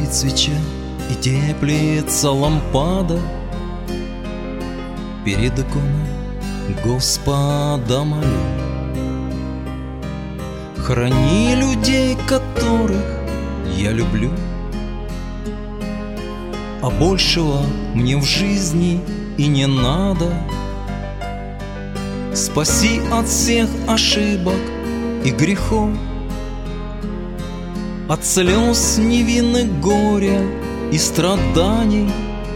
горит свеча и теплится лампада перед иконой Господа молю. Храни людей, которых я люблю, а большего мне в жизни и не надо. Спаси от всех ошибок и грехов, от слез невинных, горя и страданий.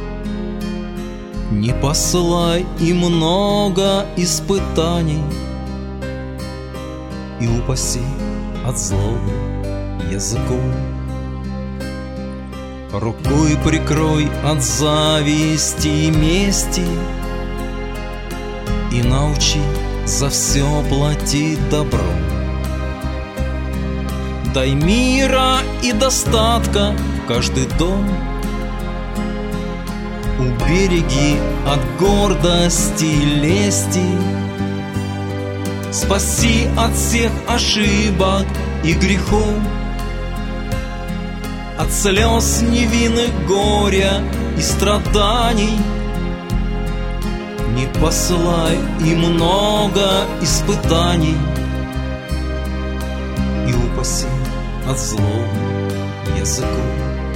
Не посылай им много испытаний, и упаси от злобы языков. Рукой прикрой от зависти и мести и научи за все платить добром. Дай мира и достатка в каждый дом, убереги от гордости и лести, спаси от всех ошибок и грехов, от слез невинных, горя и страданий. Не посылай им много испытаний, и упаси от злобы языков.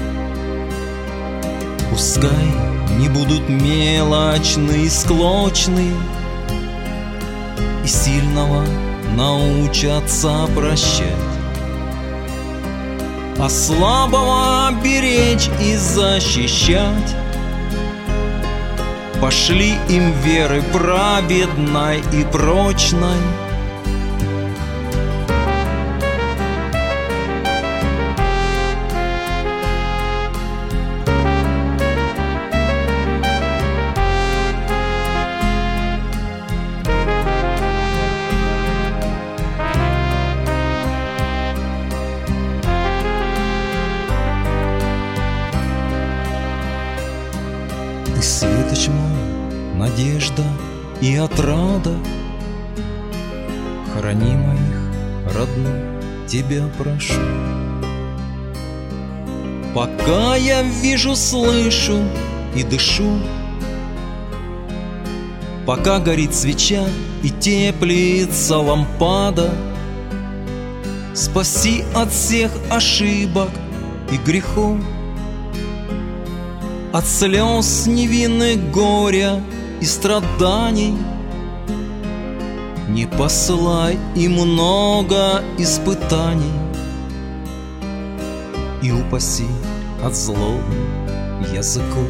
Пускай не будут мелочны и склочны, и сильного научатся прощать, а слабого беречь и защищать. Пошли им веры праведной и прочной, ты светоч мой, надежда и отрада. Храни моих родных, тебя прошу. Пока я вижу, слышу и дышу, пока горит свеча и теплится лампада, спаси от всех ошибок и грехов, от слез невинных, горя и страданий. Не посылай им много испытаний, и упаси от злобы языков.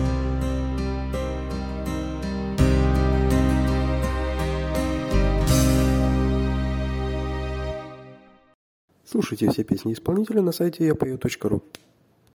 Слушайте все песни исполнителя на сайте yapою.ru.